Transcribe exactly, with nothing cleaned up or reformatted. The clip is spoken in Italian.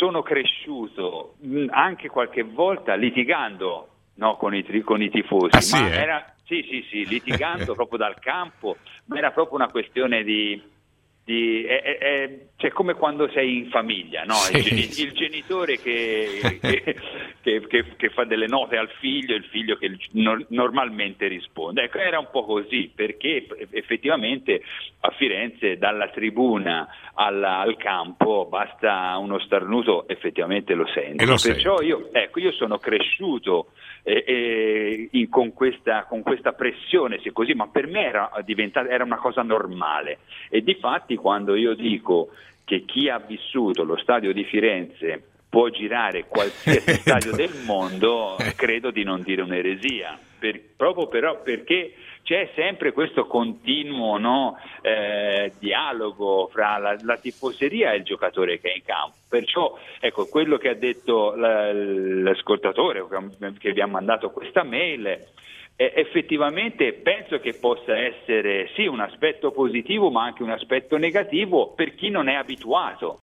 sono cresciuto mh, anche qualche volta litigando, no, con i, con i tifosi, ah, sì, ma eh? era sì sì sì litigando proprio dal campo, ma era proprio una questione di Di, è, è, è, cioè come quando sei in famiglia, no? Sì. il, il, il genitore che, che, che, che, che fa delle note al figlio, il figlio che no, normalmente risponde. Ecco, era un po' così, perché effettivamente a Firenze dalla tribuna alla, al campo basta uno starnuto, effettivamente lo senti. E lo Perciò senti. io, ecco, io sono cresciuto eh, eh, in, con, questa, con questa pressione, se così, ma per me era diventata era una cosa normale. E difatti quando io dico che chi ha vissuto lo stadio di Firenze può girare qualsiasi stadio del mondo, credo di non dire un'eresia, per, proprio però perché c'è sempre questo continuo, no, eh, dialogo fra la, la tifoseria e il giocatore che è in campo. Perciò ecco, quello che ha detto la, l'ascoltatore che vi ha mandato questa mail, eh, effettivamente penso che possa essere sì un aspetto positivo ma anche un aspetto negativo per chi non è abituato